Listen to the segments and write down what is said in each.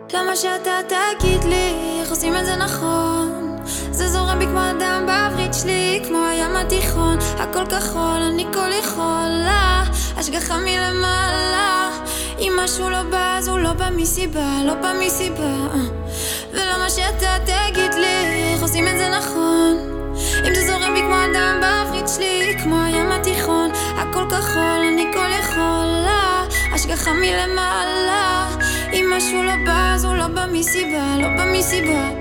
למה שאתה תגיד לי איך עושים את זה נכון? זה זורם בי כמו אדם בעברית שלי, כמו הים התיכון, הכל כחול, אני כל יכולה, השגחה מלמעלה. אם משהו לא בא אז הוא לא בא מסיבה, לא בא מסיבה. ולמה שאתה תגיד לי איך עושים את זה נכון? אם זה זורם בי כמו אדם בעברית שלי, כמו הים התיכון, הכל כחול, אני כל יכולה, השגחה מלמעלה. אם משהו לא בא אז הוא לא בא מסיבה, לא בא מסיבה.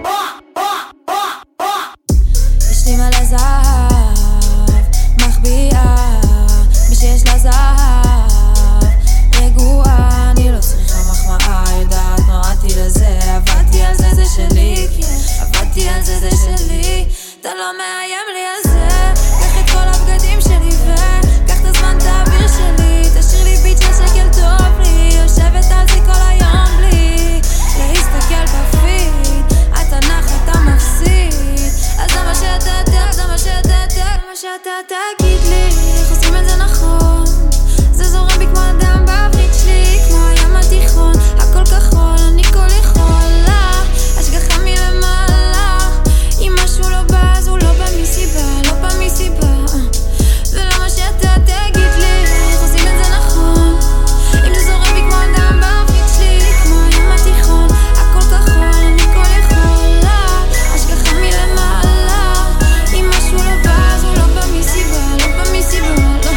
יש לי מלא זהב, מחביאה, מי שיש לה זהב רגועה, אני לא צריכה מחמאה, יודעת נועדתי לזה, עבדתי על זה, זה שלי, עבדתי על זה, זה שלי. אתה לא מאיים לי על זה, קח את כל הבגדים שלי וקח את הזמן, את האוויר שלי, תשאיר לי ביט של שקל טוב לי, יושבת על זה כל היום בלי להסתכל בפיד, אתה נח אתה מפסיד. אז למה שאתה תגיד לי איך עושים את זה נכון? זה זורם בי כמו אדם בעברית שלי, כמו הים התיכון, הכל כחול, אני כל יכולה, השגחה מלמעלה. אם משהו לא בא אז הוא לא בא מסיבה, לא בא מסיבה. ולמה שאתה תגיד לי איך עושים את זה נכון? אם זה זורם בי כמו אדם בעברית שלי, כמו הים התיכון, הכל כחול, אני כל יכולה, השגחה מלמעלה. אם משהו לא בא אז הוא לא בא מסיבה, לא בא מסיבה,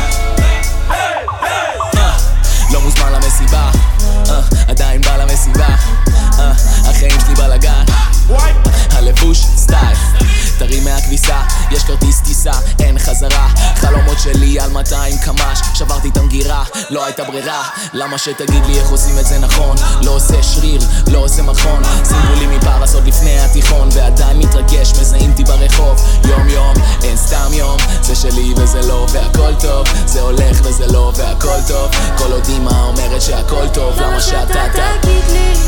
לא. לא מוזמן למסיבה, עדיין בא למסיבה, החיים שלי בלגן, הלבוש סטייל טרי מהכביסה, יש כרטיס טיסה, אין חזרה, חלומות שלי על 200 קמ"ש, שברתי את המגירה, לא הייתה ברירה. למה שתגיד לי איך עושים את זה נכון? לא עושה שריר, לא עושה מכון, שימו לי מפרס עוד לפני התיכון, ועדיין מתרגש, מזהים אותי ברחוב יום יום, אין סתם יום, זה שלי וזה לא והכל טוב, זה הולך וזה לא והכל טוב, כל עוד אמא אומרת שהכל טוב. למה שאתה תגיד לי